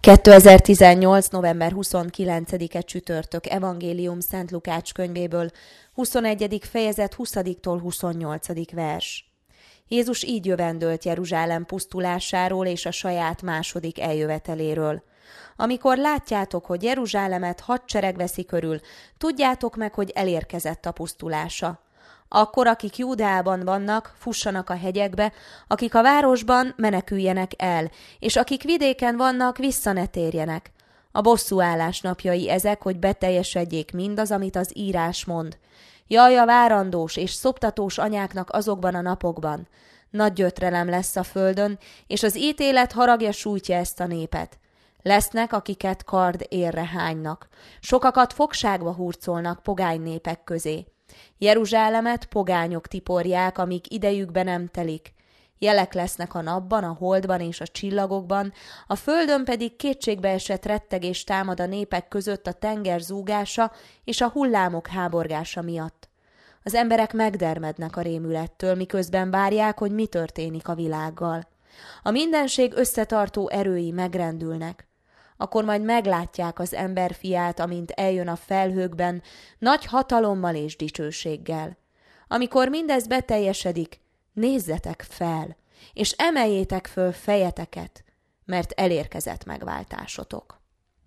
2018. november 29-e csütörtök evangélium Szent Lukács könyvéből, 21. fejezet 20-tól 28. vers. Jézus így jövendölt Jeruzsálem pusztulásáról és a saját második eljöveteléről. Amikor látjátok, hogy Jeruzsálemet hadsereg veszi körül, tudjátok meg, hogy elérkezett a pusztulása. Akkor, akik Júdeában vannak, fussanak a hegyekbe, akik a városban, meneküljenek el, és akik vidéken vannak, vissza ne térjenek. A bosszúállás napjai ezek, hogy beteljesedjék mindaz, amit az írás mond. Jaj, a várandós és szoptatós anyáknak azokban a napokban! Nagy gyötrelem lesz a földön, és az ítélet haragja sújtja ezt a népet. Lesznek, akiket kard érre hánynak. Sokakat fogságba hurcolnak pogány népek közé. Jeruzsálemet pogányok tiporják, amíg idejükbe nem telik. Jelek lesznek a napban, a holdban és a csillagokban, a földön pedig kétségbeesett rettegés támad a népek között a tenger zúgása és a hullámok háborgása miatt. Az emberek megdermednek a rémülettől, miközben várják, hogy mi történik a világgal. A mindenség összetartó erői megrendülnek. Akkor majd meglátják az emberfiát, amint eljön a felhőkben, nagy hatalommal és dicsőséggel. Amikor mindez beteljesedik, nézzetek fel, és emeljétek föl fejeteket, mert elérkezett megváltásotok.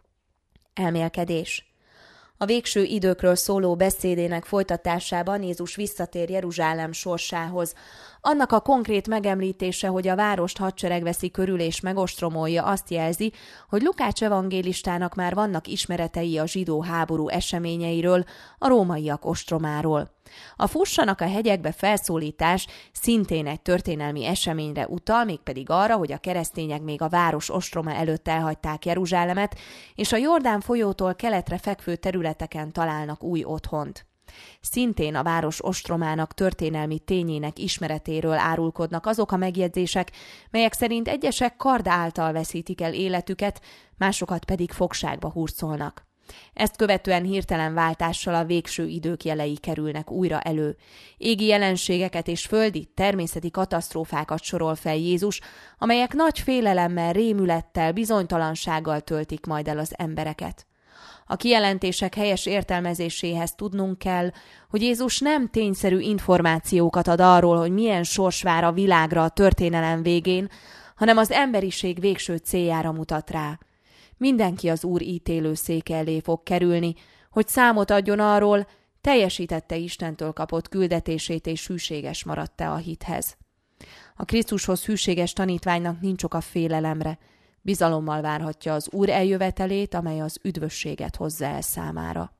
Elmélkedés. A végső időkről szóló beszédének folytatásában Jézus visszatér Jeruzsálem sorsához. Annak a konkrét megemlítése, hogy a várost hadsereg veszi körül és megostromolja, azt jelzi, hogy Lukács evangélistának már vannak ismeretei a zsidó háború eseményeiről, a rómaiak ostromáról. A fussanak a hegyekbe felszólítás szintén egy történelmi eseményre utal, mégpedig arra, hogy a keresztények még a város ostroma előtt elhagyták Jeruzsálemet, és a Jordán folyótól keletre fekvő területeken találnak új otthont. Szintén a város ostromának történelmi tényének ismeretéről árulkodnak azok a megjegyzések, melyek szerint egyesek kard által veszítik el életüket, másokat pedig fogságba hurcolnak. Ezt követően hirtelen váltással a végső idők jelei kerülnek újra elő. Égi jelenségeket és földi, természeti katasztrófákat sorol fel Jézus, amelyek nagy félelemmel, rémülettel, bizonytalansággal töltik majd el az embereket. A kijelentések helyes értelmezéséhez tudnunk kell, hogy Jézus nem tényszerű információkat ad arról, hogy milyen sors vár a világra a történelem végén, hanem az emberiség végső céljára mutat rá. Mindenki az Úr ítélő széke elé fog kerülni, hogy számot adjon arról, teljesítette Istentől kapott küldetését és hűséges maradt-e a hithez. A Krisztushoz hűséges tanítványnak nincs oka félelemre, bizalommal várhatja az Úr eljövetelét, amely az üdvösséget hozza el számára.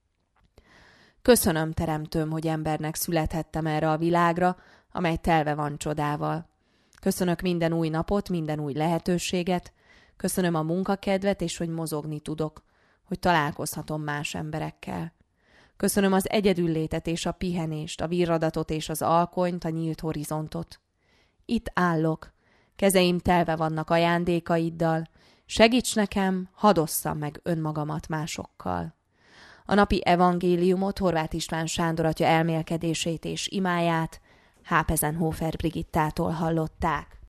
Köszönöm, Teremtőm, hogy embernek születhettem erre a világra, amely telve van csodával. Köszönök minden új napot, minden új lehetőséget, köszönöm a munkakedvet, és hogy mozogni tudok, hogy találkozhatom más emberekkel. Köszönöm az egyedüllétet és a pihenést, a virradatot és az alkonyt, a nyílt horizontot. Itt állok, kezeim telve vannak ajándékaiddal, segíts nekem, hadd osszam meg önmagamat másokkal. A napi evangéliumot Horváth István Sándor atya elmélkedését és imáját Hápezenhofer Brigittától hallották.